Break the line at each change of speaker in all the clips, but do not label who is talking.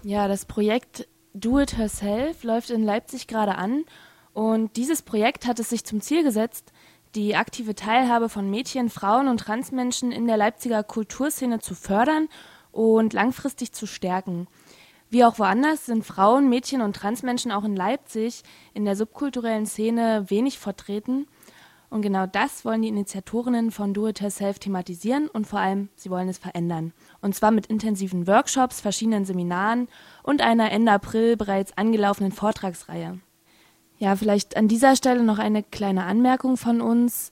Ja, das Projekt Do It Herself läuft in Leipzig gerade an und dieses Projekt hat es sich zum Ziel gesetzt, die aktive Teilhabe von Mädchen, Frauen und Transmenschen in der Leipziger Kulturszene zu fördern und langfristig zu stärken. Wie auch woanders sind Frauen, Mädchen und Transmenschen auch in Leipzig in der subkulturellen Szene wenig vertreten. Und genau das wollen die Initiatorinnen von Do It Yourself thematisieren und vor allem, sie wollen es verändern. Und zwar mit intensiven Workshops, verschiedenen Seminaren und einer Ende April bereits angelaufenen Vortragsreihe. Ja, vielleicht an dieser Stelle noch eine kleine Anmerkung von uns.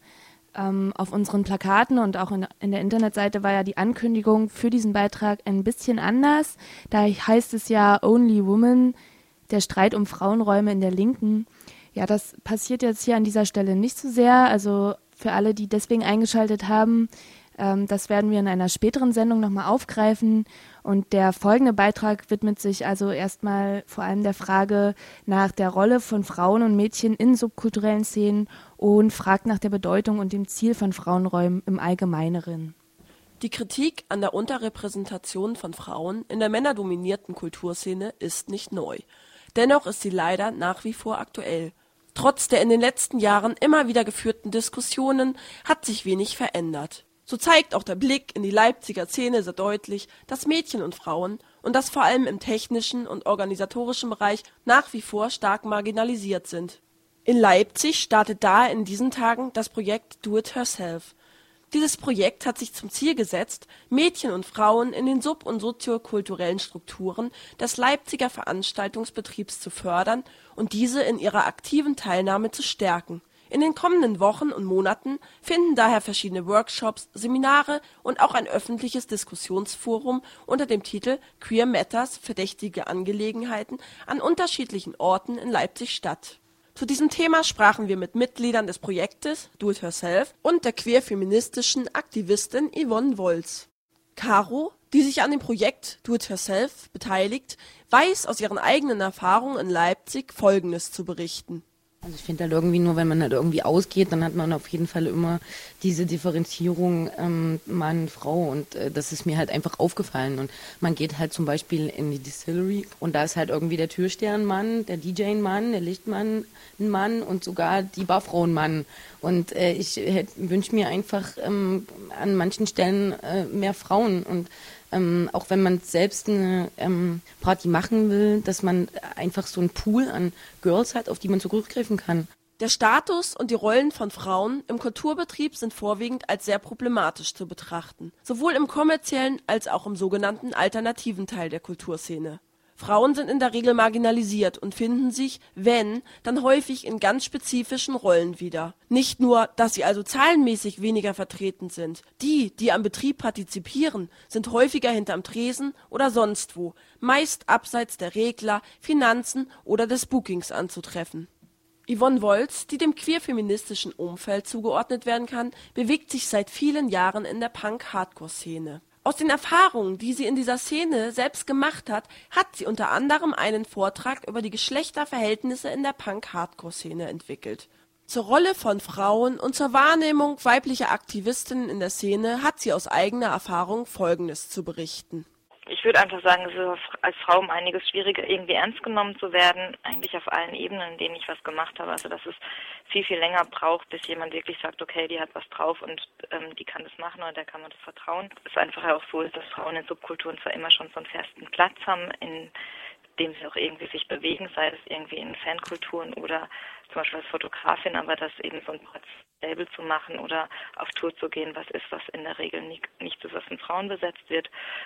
Auf unseren Plakaten und auch in der Internetseite war ja die Ankündigung für diesen Beitrag ein bisschen anders. Da heißt es ja Only Women, der Streit um Frauenräume in der Linken. Ja, das passiert jetzt hier an dieser Stelle nicht so sehr. Also für alle, die deswegen eingeschaltet haben, das werden wir in einer späteren Sendung nochmal aufgreifen. Und der folgende Beitrag widmet sich also erstmal vor allem der Frage nach der Rolle von Frauen und Mädchen in subkulturellen Szenen und fragt nach der Bedeutung und dem Ziel von Frauenräumen im Allgemeineren.
Die Kritik an der Unterrepräsentation von Frauen in der männerdominierten Kulturszene ist nicht neu. Dennoch ist sie leider nach wie vor aktuell. Trotz der in den letzten Jahren immer wieder geführten Diskussionen hat sich wenig verändert. So zeigt auch der Blick in die Leipziger Szene sehr deutlich, dass Mädchen und Frauen, und das vor allem im technischen und organisatorischen Bereich, nach wie vor stark marginalisiert sind. In Leipzig startet daher in diesen Tagen das Projekt Do It Herself. Dieses Projekt hat sich zum Ziel gesetzt, Mädchen und Frauen in den sub- und soziokulturellen Strukturen des Leipziger Veranstaltungsbetriebs zu fördern und diese in ihrer aktiven Teilnahme zu stärken. In den kommenden Wochen und Monaten finden daher verschiedene Workshops, Seminare und auch ein öffentliches Diskussionsforum unter dem Titel Queer Matters – Verdächtige Angelegenheiten an unterschiedlichen Orten in Leipzig statt. Zu diesem Thema sprachen wir mit Mitgliedern des Projektes Do It Yourself und der queer-feministischen Aktivistin Yvonne Wolz. Caro, die sich an dem Projekt Do It Yourself beteiligt, weiß aus ihren eigenen Erfahrungen in Leipzig Folgendes zu berichten.
Also ich finde halt irgendwie nur, wenn man halt irgendwie ausgeht, dann hat man auf jeden Fall immer diese Differenzierung Mann, Frau und das ist mir halt einfach aufgefallen und man geht halt zum Beispiel in die Distillery und da ist halt irgendwie der Türsteher ein Mann, der DJ ein Mann, der Lichtmann ein Mann und sogar die Barfrau ein Mann und ich wünsche mir einfach an manchen Stellen mehr Frauen und auch wenn man selbst eine Party machen will, dass man einfach so einen Pool an Girls hat, auf die man zurückgreifen kann.
Der Status und die Rollen von Frauen im Kulturbetrieb sind vorwiegend als sehr problematisch zu betrachten, sowohl im kommerziellen als auch im sogenannten alternativen Teil der Kulturszene. Frauen sind in der Regel marginalisiert und finden sich, wenn, dann häufig in ganz spezifischen Rollen wieder. Nicht nur, dass sie also zahlenmäßig weniger vertreten sind. Die am Betrieb partizipieren, sind häufiger hinterm Tresen oder sonst wo, meist abseits der Regler, Finanzen oder des Bookings anzutreffen. Yvonne Wolz, die dem queer-feministischen Umfeld zugeordnet werden kann, bewegt sich seit vielen Jahren in der Punk-Hardcore-Szene. Aus den Erfahrungen, die sie in dieser Szene selbst gemacht hat, hat sie unter anderem einen Vortrag über die Geschlechterverhältnisse in der Punk-Hardcore-Szene entwickelt. Zur Rolle von Frauen und zur Wahrnehmung weiblicher Aktivistinnen in der Szene hat sie aus eigener Erfahrung Folgendes zu berichten.
Ich würde einfach sagen, es ist als Frau um einiges schwieriger, irgendwie ernst genommen zu werden, eigentlich auf allen Ebenen, in denen ich was gemacht habe. Also dass es viel, viel länger braucht, bis jemand wirklich sagt, okay, die hat was drauf und die kann das machen oder der kann man das vertrauen. Es ist einfach auch so, dass Frauen in Subkulturen zwar immer schon so einen festen Platz haben, in dem sie auch irgendwie sich bewegen, sei es irgendwie in Fankulturen oder zum Beispiel als Fotografin, aber das eben so ein Label zu machen oder auf Tour zu gehen, was in der Regel nicht ist, was von Frauen besetzt wird.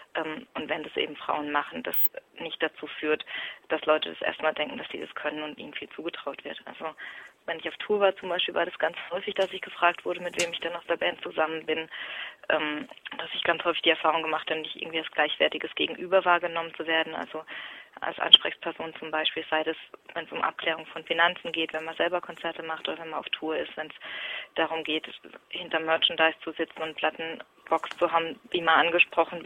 Und wenn das eben Frauen machen, das nicht dazu führt, dass Leute das erstmal denken, dass sie das können und ihnen viel zugetraut wird. Also wenn ich auf Tour war zum Beispiel, war das ganz häufig, dass ich gefragt wurde, mit wem ich denn aus der Band zusammen bin, dass ich ganz häufig die Erfahrung gemacht habe, nicht irgendwie als gleichwertiges Gegenüber wahrgenommen zu werden, also als Ansprechperson zum Beispiel, sei das, wenn es um Abklärung von Finanzen geht, wenn man selber Konzerte macht oder wenn man auf Tour ist, wenn es darum geht, hinter Merchandise zu sitzen und Plattenbox zu haben, wie man angesprochen wird,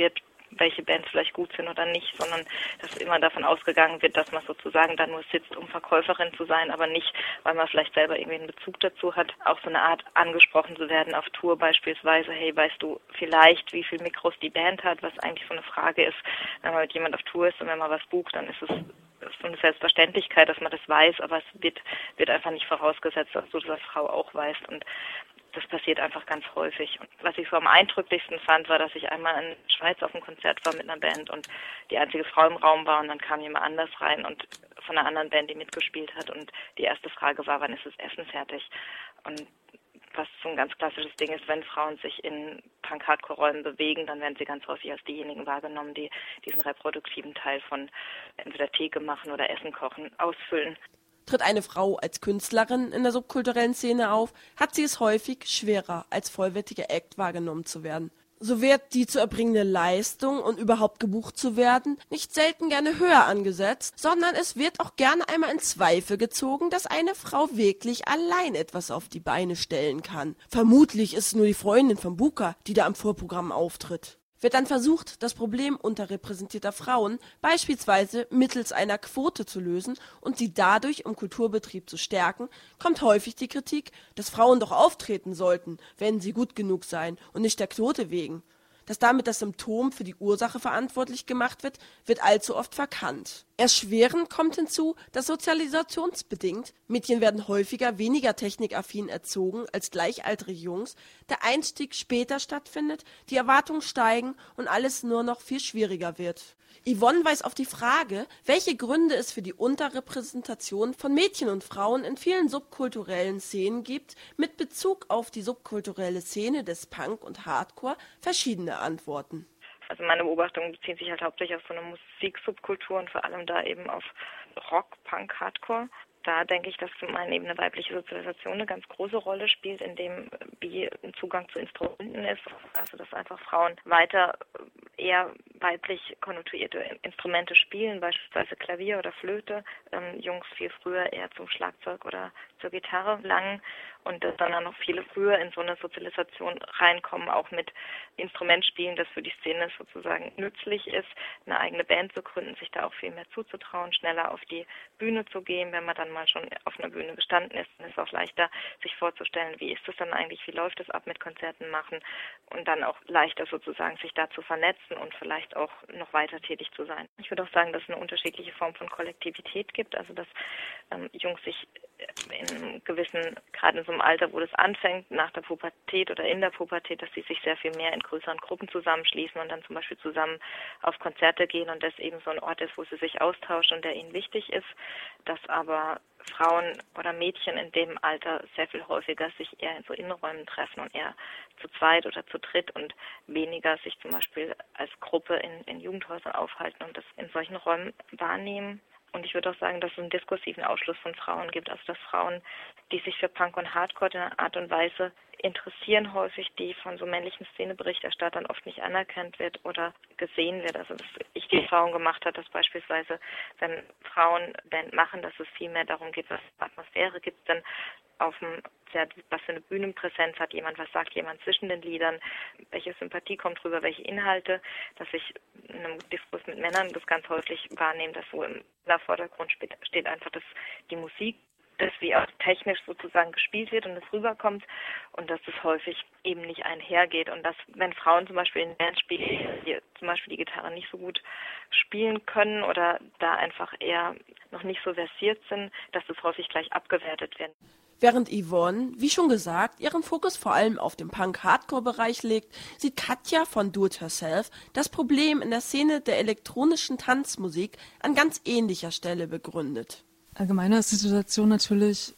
welche Bands vielleicht gut sind oder nicht, sondern dass immer davon ausgegangen wird, dass man sozusagen da nur sitzt, um Verkäuferin zu sein, aber nicht, weil man vielleicht selber irgendwie einen Bezug dazu hat, auch so eine Art angesprochen zu werden auf Tour beispielsweise, hey, weißt du vielleicht, wie viel Mikros die Band hat, was eigentlich so eine Frage ist, wenn man mit jemand auf Tour ist und wenn man was bucht, dann ist es so eine Selbstverständlichkeit, dass man das weiß, aber es wird einfach nicht vorausgesetzt, dass du das als Frau auch weißt, und das passiert einfach ganz häufig. Und was ich so am eindrücklichsten fand, war, dass ich einmal in der Schweiz auf einem Konzert war mit einer Band und die einzige Frau im Raum war, und dann kam jemand anders rein und von einer anderen Band, die mitgespielt hat, und die erste Frage war, wann ist das Essen fertig? Und was so ein ganz klassisches Ding ist, wenn Frauen sich in Punk-Hardcore-Räumen bewegen, dann werden sie ganz häufig als diejenigen wahrgenommen, die diesen reproduktiven Teil von entweder Theke machen oder Essen kochen, ausfüllen.
Tritt eine Frau als Künstlerin in der subkulturellen Szene auf, hat sie es häufig schwerer, als vollwertiger Act wahrgenommen zu werden. So wird die zu erbringende Leistung und überhaupt gebucht zu werden nicht selten gerne höher angesetzt, sondern es wird auch gerne einmal in Zweifel gezogen, dass eine Frau wirklich allein etwas auf die Beine stellen kann. Vermutlich ist es nur die Freundin vom Booker, die da am Vorprogramm auftritt. Wird dann versucht, das Problem unterrepräsentierter Frauen beispielsweise mittels einer Quote zu lösen und sie dadurch im Kulturbetrieb zu stärken, kommt häufig die Kritik, dass Frauen doch auftreten sollten, wenn sie gut genug seien und nicht der Quote wegen. Dass damit das Symptom für die Ursache verantwortlich gemacht wird, wird allzu oft verkannt. Erschwerend kommt hinzu, dass sozialisationsbedingt Mädchen werden häufiger weniger technikaffin erzogen als gleichaltrige Jungs, der Einstieg später stattfindet, die Erwartungen steigen und alles nur noch viel schwieriger wird. Yvonne weist auf die Frage, welche Gründe es für die Unterrepräsentation von Mädchen und Frauen in vielen subkulturellen Szenen gibt, mit Bezug auf die subkulturelle Szene des Punk und Hardcore verschiedene Antworten.
Also meine Beobachtungen beziehen sich halt hauptsächlich auf so eine Musiksubkultur und vor allem da eben auf Rock, Punk, Hardcore. Da denke ich, dass zum einen eben eine weibliche Sozialisation eine ganz große Rolle spielt, in dem wie ein Zugang zu Instrumenten ist. Also dass einfach Frauen weiter eher weiblich konnotierte Instrumente spielen, beispielsweise Klavier oder Flöte. Jungs viel früher eher zum Schlagzeug oder zur Gitarre langen und dass dann noch viele früher in so eine Sozialisation reinkommen, auch mit Instrumentspielen, das für die Szene sozusagen nützlich ist, eine eigene Band zu gründen, sich da auch viel mehr zuzutrauen, schneller auf die Bühne zu gehen. Wenn man dann mal schon auf einer Bühne gestanden ist, dann ist es auch leichter, sich vorzustellen, wie ist das dann eigentlich, wie läuft es ab mit Konzerten machen und dann auch leichter sozusagen sich da zu vernetzen und vielleicht auch noch weiter tätig zu sein. Ich würde auch sagen, dass es eine unterschiedliche Form von Kollektivität gibt, also dass Jungs sich in einem gewissen, gerade in so einem Alter, wo das anfängt, nach der Pubertät oder in der Pubertät, dass sie sich sehr viel mehr in größeren Gruppen zusammenschließen und dann zum Beispiel zusammen auf Konzerte gehen und das eben so ein Ort ist, wo sie sich austauschen und der ihnen wichtig ist, dass aber Frauen oder Mädchen in dem Alter sehr viel häufiger sich eher in so Innenräumen treffen und eher zu zweit oder zu dritt und weniger sich zum Beispiel als Gruppe in Jugendhäusern aufhalten und das in solchen Räumen wahrnehmen. Und ich würde auch sagen, dass es einen diskursiven Ausschluss von Frauen gibt, also dass Frauen, die sich für Punk und Hardcore in einer Art und Weise interessieren, häufig die von so männlichen Szeneberichterstattern oft nicht anerkannt wird oder gesehen wird. Also dass ich die Erfahrung gemacht habe, dass beispielsweise, wenn Frauen Band machen, dass es viel mehr darum geht, was für Atmosphäre gibt es denn auf dem Konzert, was für eine Bühnenpräsenz hat jemand, was sagt jemand zwischen den Liedern, welche Sympathie kommt rüber, welche Inhalte, dass ich in einem Diskurs mit Männern das ganz häufig wahrnehme, dass so im Vordergrund steht einfach, dass die Musik, das wie auch technisch sozusagen gespielt wird und es rüberkommt und dass das häufig eben nicht einhergeht und dass, wenn Frauen zum Beispiel in Bands spielen, die zum Beispiel die Gitarre nicht so gut spielen können oder da einfach eher noch nicht so versiert sind, dass das häufig gleich abgewertet wird.
Während Yvonne, wie schon gesagt, ihren Fokus vor allem auf dem Punk-Hardcore-Bereich legt, sieht Katja von Do It Yourself das Problem in der Szene der elektronischen Tanzmusik an ganz ähnlicher Stelle begründet.
Allgemeiner ist die Situation natürlich,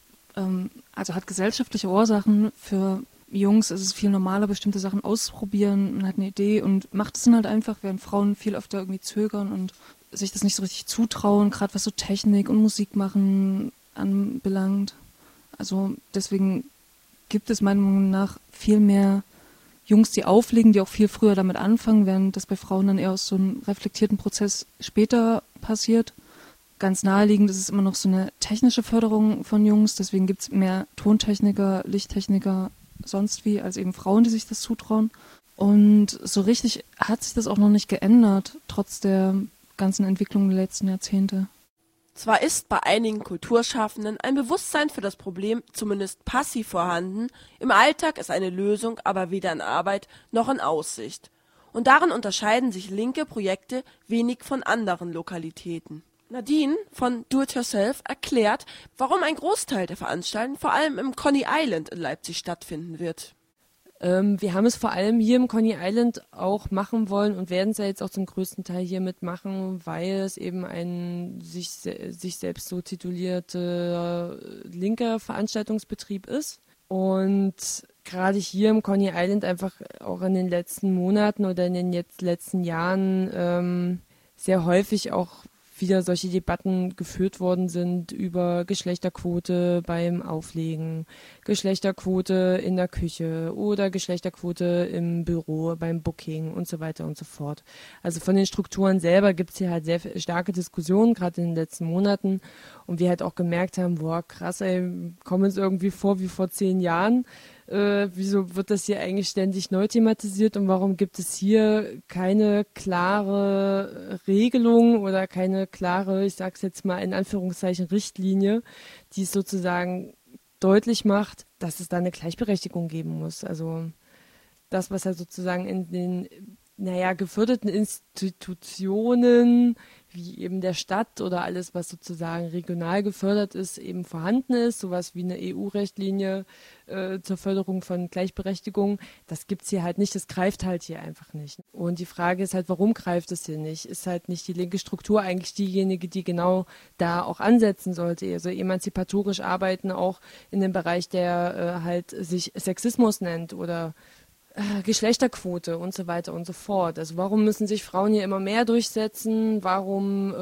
also hat gesellschaftliche Ursachen. Für Jungs ist es viel normaler, bestimmte Sachen auszuprobieren. Man hat eine Idee und macht es dann halt einfach, während Frauen viel öfter irgendwie zögern und sich das nicht so richtig zutrauen, gerade was so Technik und Musik machen anbelangt. Also deswegen gibt es meiner Meinung nach viel mehr Jungs, die auflegen, die auch viel früher damit anfangen, während das bei Frauen dann eher aus so einem reflektierten Prozess später passiert. Ganz naheliegend ist es immer noch so eine technische Förderung von Jungs, deswegen gibt es mehr Tontechniker, Lichttechniker, sonst wie, als eben Frauen, die sich das zutrauen. Und so richtig hat sich das auch noch nicht geändert, trotz der ganzen Entwicklung der letzten Jahrzehnte.
Zwar ist bei einigen Kulturschaffenden ein Bewusstsein für das Problem zumindest passiv vorhanden, im Alltag ist eine Lösung aber weder in Arbeit noch in Aussicht. Und darin unterscheiden sich linke Projekte wenig von anderen Lokalitäten. Nadine von Do It Yourself erklärt, warum ein Großteil der Veranstaltungen vor allem im Coney Island in Leipzig stattfinden wird.
Wir haben es vor allem hier im Coney Island auch machen wollen und werden es ja jetzt auch zum größten Teil hier mitmachen, weil es eben ein sich selbst so titulierter linker Veranstaltungsbetrieb ist. Und gerade hier im Coney Island einfach auch in den letzten Monaten oder in den letzten Jahren sehr häufig auch wieder solche Debatten geführt worden sind über Geschlechterquote beim Auflegen, Geschlechterquote in der Küche oder Geschlechterquote im Büro beim Booking und so weiter und so fort. Also von den Strukturen selber gibt es hier halt sehr starke Diskussionen, gerade in den letzten Monaten. Und wir halt auch gemerkt haben, boah, krass, ey, kommen uns irgendwie vor wie vor 10 Jahren. Wieso wird das hier eigentlich ständig neu thematisiert und warum gibt es hier keine klare Regelung oder keine klare, ich sag's jetzt mal in Anführungszeichen, Richtlinie, die es sozusagen deutlich macht, dass es da eine Gleichberechtigung geben muss. Also das, was halt sozusagen in den geförderten Institutionen wie eben der Stadt oder alles, was sozusagen regional gefördert ist, eben vorhanden ist, sowas wie eine EU-Richtlinie zur Förderung von Gleichberechtigung, das gibt's hier halt nicht, das greift halt hier einfach nicht. Und die Frage ist halt, warum greift es hier nicht? Ist halt nicht die linke Struktur eigentlich diejenige, die genau da auch ansetzen sollte, also emanzipatorisch arbeiten, auch in dem Bereich, der halt sich Sexismus nennt oder Geschlechterquote und so weiter und so fort. Also warum müssen sich Frauen hier immer mehr durchsetzen? Warum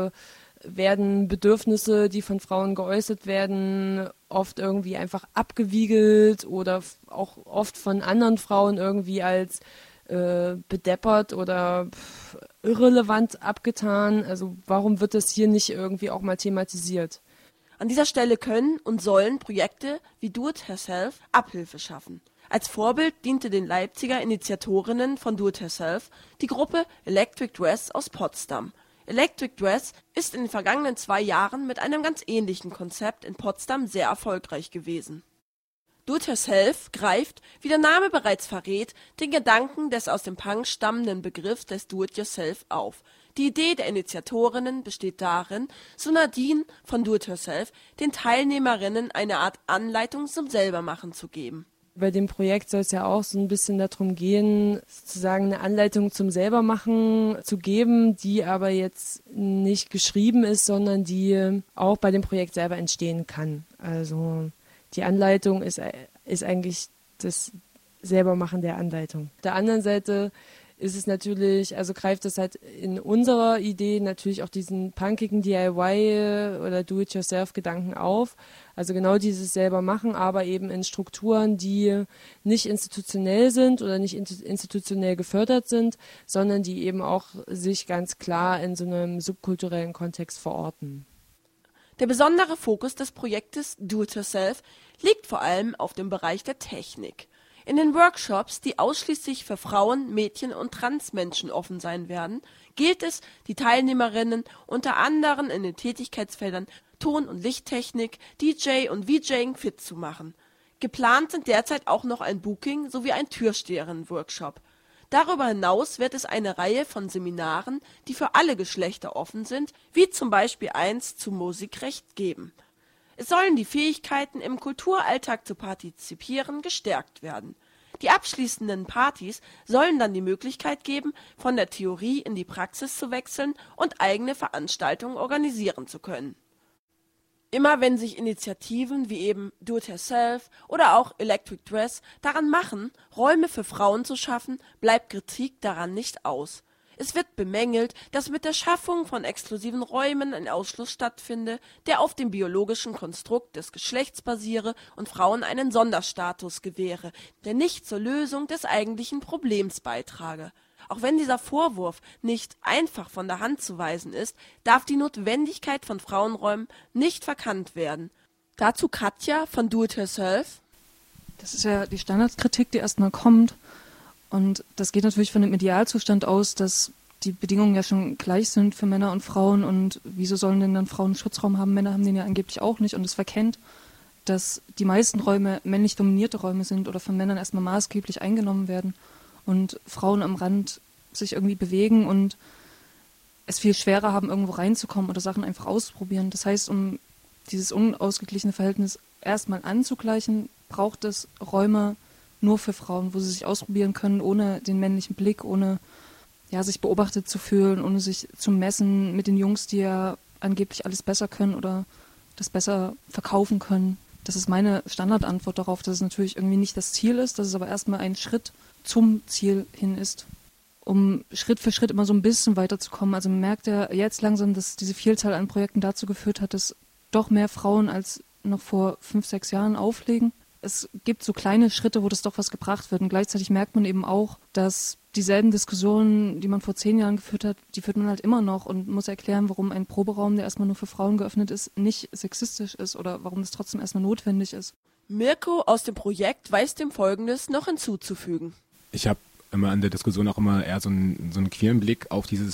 werden Bedürfnisse, die von Frauen geäußert werden, oft irgendwie einfach abgewiegelt oder auch oft von anderen Frauen irgendwie als bedeppert oder irrelevant abgetan? Also warum wird das hier nicht irgendwie auch mal thematisiert?
An dieser Stelle können und sollen Projekte wie Do It Yourself Abhilfe schaffen. Als Vorbild diente den Leipziger Initiatorinnen von Do It Yourself die Gruppe Electric Dress aus Potsdam. Electric Dress ist in den vergangenen 2 Jahren mit einem ganz ähnlichen Konzept in Potsdam sehr erfolgreich gewesen. Do It Yourself greift, wie der Name bereits verrät, den Gedanken des aus dem Punk stammenden Begriffs des Do It Yourself auf. Die Idee der Initiatorinnen besteht darin, so Nadine von Do It Yourself, den Teilnehmerinnen eine Art Anleitung zum Selbermachen zu geben.
Bei dem Projekt soll es ja auch so ein bisschen darum gehen, sozusagen eine Anleitung zum Selbermachen zu geben, die aber jetzt nicht geschrieben ist, sondern die auch bei dem Projekt selber entstehen kann. Also die Anleitung ist eigentlich das Selbermachen der Anleitung. Auf der anderen Seite ist es natürlich, also greift es halt in unserer Idee natürlich auch diesen punkigen DIY oder Do-it-yourself-Gedanken auf. Also genau dieses selber machen, aber eben in Strukturen, die nicht institutionell sind oder nicht institutionell gefördert sind, sondern die eben auch sich ganz klar in so einem subkulturellen Kontext verorten.
Der besondere Fokus des Projektes Do It Yourself liegt vor allem auf dem Bereich der Technik. In den Workshops, die ausschließlich für Frauen, Mädchen und Transmenschen offen sein werden, gilt es, die Teilnehmerinnen unter anderem in den Tätigkeitsfeldern Ton- und Lichttechnik, DJ und VJing fit zu machen. Geplant sind derzeit auch noch ein Booking sowie ein Türsteherinnen-Workshop. Darüber hinaus wird es eine Reihe von Seminaren, die für alle Geschlechter offen sind, wie zum Beispiel eins zu Musikrecht geben. Es sollen die Fähigkeiten, im Kulturalltag zu partizipieren, gestärkt werden. Die abschließenden Partys sollen dann die Möglichkeit geben, von der Theorie in die Praxis zu wechseln und eigene Veranstaltungen organisieren zu können. Immer wenn sich Initiativen wie eben Do It Yourself oder auch Electric Dress daran machen, Räume für Frauen zu schaffen, bleibt Kritik daran nicht aus. Es wird bemängelt, dass mit der Schaffung von exklusiven Räumen ein Ausschluss stattfinde, der auf dem biologischen Konstrukt des Geschlechts basiere und Frauen einen Sonderstatus gewähre, der nicht zur Lösung des eigentlichen Problems beitrage. Auch wenn dieser Vorwurf nicht einfach von der Hand zu weisen ist, darf die Notwendigkeit von Frauenräumen nicht verkannt werden. Dazu Katja von Do It Yourself.
Das ist ja die Standardkritik, die erstmal kommt. Und das geht natürlich von dem Idealzustand aus, dass die Bedingungen ja schon gleich sind für Männer und Frauen. Und wieso sollen denn dann Frauen einen Schutzraum haben? Männer haben den ja angeblich auch nicht. Und es verkennt, dass die meisten Räume männlich dominierte Räume sind oder von Männern erstmal maßgeblich eingenommen werden und Frauen am Rand sich irgendwie bewegen und es viel schwerer haben, irgendwo reinzukommen oder Sachen einfach auszuprobieren. Das heißt, um dieses unausgeglichene Verhältnis erstmal anzugleichen, braucht es Räume nur für Frauen, wo sie sich ausprobieren können, ohne den männlichen Blick, ohne sich beobachtet zu fühlen, ohne sich zu messen mit den Jungs, die ja angeblich alles besser können oder das besser verkaufen können. Das ist meine Standardantwort darauf, dass es natürlich irgendwie nicht das Ziel ist, dass es aber erstmal ein Schritt zum Ziel hin ist, um Schritt für Schritt immer so ein bisschen weiterzukommen. Also man merkt ja jetzt langsam, dass diese Vielzahl an Projekten dazu geführt hat, dass doch mehr Frauen als noch vor 5, 6 Jahren auflegen. Es gibt so kleine Schritte, wo das doch was gebracht wird. Und gleichzeitig merkt man eben auch, dass dieselben Diskussionen, die man vor 10 Jahren geführt hat, die führt man halt immer noch und muss erklären, warum ein Proberaum, der erstmal nur für Frauen geöffnet ist, nicht sexistisch ist oder warum das trotzdem erstmal notwendig ist.
Mirko aus dem Projekt weiß dem Folgendes noch hinzuzufügen.
Ich habe immer in der Diskussion auch immer eher so einen queeren Blick auf diese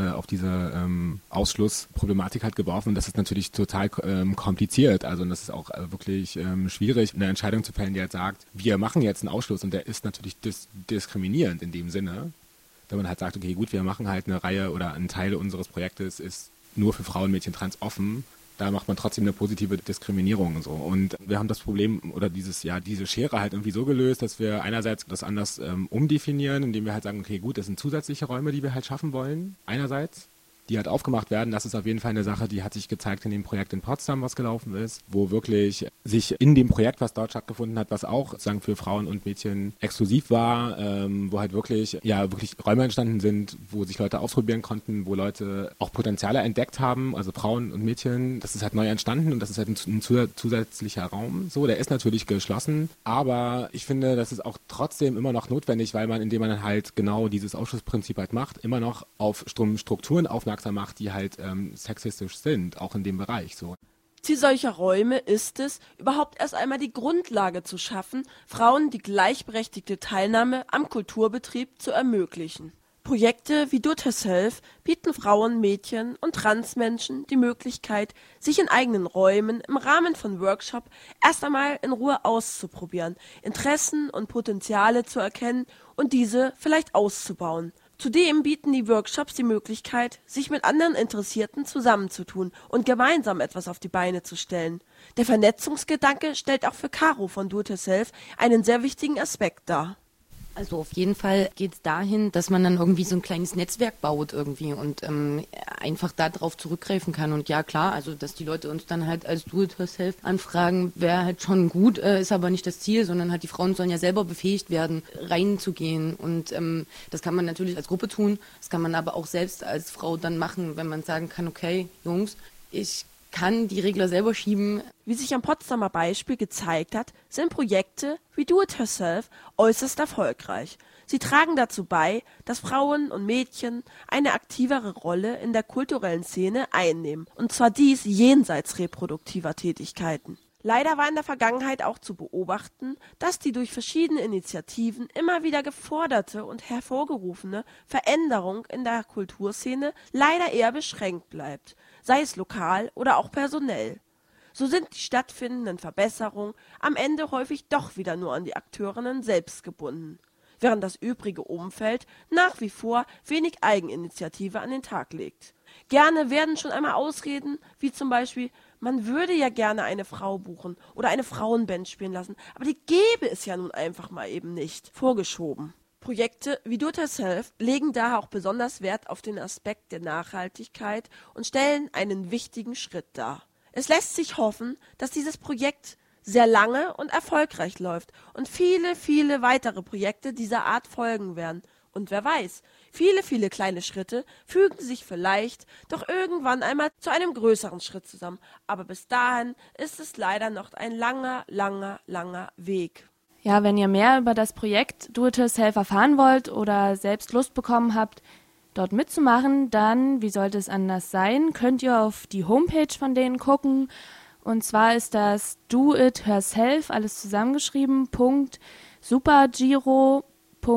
Ausschlussproblematik halt geworfen. Und das ist natürlich total kompliziert. Also und das ist auch wirklich schwierig, eine Entscheidung zu fällen, die halt sagt, wir machen jetzt einen Ausschluss und der ist natürlich diskriminierend in dem Sinne. Wenn man halt sagt, okay, gut, wir machen halt eine Reihe oder ein Teil unseres Projektes ist nur für Frauen, Mädchen, Trans offen. Da macht man trotzdem eine positive Diskriminierung und so. Und wir haben das Problem oder diese Schere halt irgendwie so gelöst, dass wir einerseits das anders umdefinieren, indem wir halt sagen, okay, gut, das sind zusätzliche Räume, die wir halt schaffen wollen, einerseits, die halt aufgemacht werden. Das ist auf jeden Fall eine Sache, die hat sich gezeigt in dem Projekt in Potsdam, was gelaufen ist, wo wirklich sich in dem Projekt, was dort stattgefunden hat, was auch sozusagen für Frauen und Mädchen exklusiv war, wo halt wirklich Räume entstanden sind, wo sich Leute ausprobieren konnten, wo Leute auch Potenziale entdeckt haben, also Frauen und Mädchen. Das ist halt neu entstanden und das ist halt ein zusätzlicher Raum. So, der ist natürlich geschlossen, aber ich finde, das ist auch trotzdem immer noch notwendig, weil man, indem man halt genau dieses Ausschlussprinzip halt macht, immer noch auf Strukturen aufmerksam macht, die halt sexistisch sind, auch in dem Bereich so.
Ziel solcher Räume ist es, überhaupt erst einmal die Grundlage zu schaffen, Frauen die gleichberechtigte Teilnahme am Kulturbetrieb zu ermöglichen. Projekte wie Do-it-yourself bieten Frauen, Mädchen und Transmenschen die Möglichkeit, sich in eigenen Räumen im Rahmen von Workshop erst einmal in Ruhe auszuprobieren, Interessen und Potenziale zu erkennen und diese vielleicht auszubauen. Zudem bieten die Workshops die Möglichkeit, sich mit anderen Interessierten zusammenzutun und gemeinsam etwas auf die Beine zu stellen. Der Vernetzungsgedanke stellt auch für Caro von Do-it-yourself einen sehr wichtigen Aspekt dar.
Also auf jeden Fall geht es dahin, dass man dann irgendwie so ein kleines Netzwerk baut irgendwie und einfach darauf zurückgreifen kann. Und ja klar, also dass die Leute uns dann halt als Do-it-yourself anfragen, wäre halt schon gut, ist aber nicht das Ziel, sondern halt die Frauen sollen ja selber befähigt werden, reinzugehen. Und das kann man natürlich als Gruppe tun, das kann man aber auch selbst als Frau dann machen, wenn man sagen kann, okay, Jungs, ich kann die Regler selber schieben.
Wie sich am Potsdamer Beispiel gezeigt hat, sind Projekte wie Do-it-yourself äußerst erfolgreich. Sie tragen dazu bei, dass Frauen und Mädchen eine aktivere Rolle in der kulturellen Szene einnehmen, und zwar dies jenseits reproduktiver Tätigkeiten. Leider war in der Vergangenheit auch zu beobachten, dass die durch verschiedene Initiativen immer wieder geforderte und hervorgerufene Veränderung in der Kulturszene leider eher beschränkt bleibt, sei es lokal oder auch personell. So sind die stattfindenden Verbesserungen am Ende häufig doch wieder nur an die Akteurinnen selbst gebunden, während das übrige Umfeld nach wie vor wenig Eigeninitiative an den Tag legt. Gerne werden schon einmal Ausreden, wie zum Beispiel, man würde ja gerne eine Frau buchen oder eine Frauenband spielen lassen, aber die gäbe es ja nun einfach mal eben nicht, vorgeschoben. Projekte wie Do-it-yourself legen daher auch besonders Wert auf den Aspekt der Nachhaltigkeit und stellen einen wichtigen Schritt dar. Es lässt sich hoffen, dass dieses Projekt sehr lange und erfolgreich läuft und viele, viele weitere Projekte dieser Art folgen werden. Und wer weiß, viele, viele kleine Schritte fügen sich vielleicht doch irgendwann einmal zu einem größeren Schritt zusammen. Aber bis dahin ist es leider noch ein langer, langer, langer Weg.
Ja, wenn ihr mehr über das Projekt Do-it-yourself erfahren wollt oder selbst Lust bekommen habt, dort mitzumachen, dann, wie sollte es anders sein, könnt ihr auf die Homepage von denen gucken. Und zwar ist das Do-it-yourself, alles zusammengeschrieben, .supergiro.de.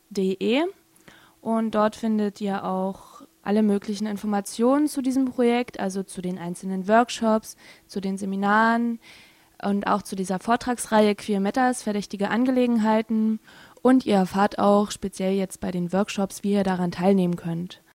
queermetas.de und dort findet ihr auch alle möglichen Informationen zu diesem Projekt, also zu den einzelnen Workshops, zu den Seminaren und auch zu dieser Vortragsreihe Queer Matters, verdächtige Angelegenheiten. Und ihr erfahrt auch speziell jetzt bei den Workshops, wie ihr daran teilnehmen könnt.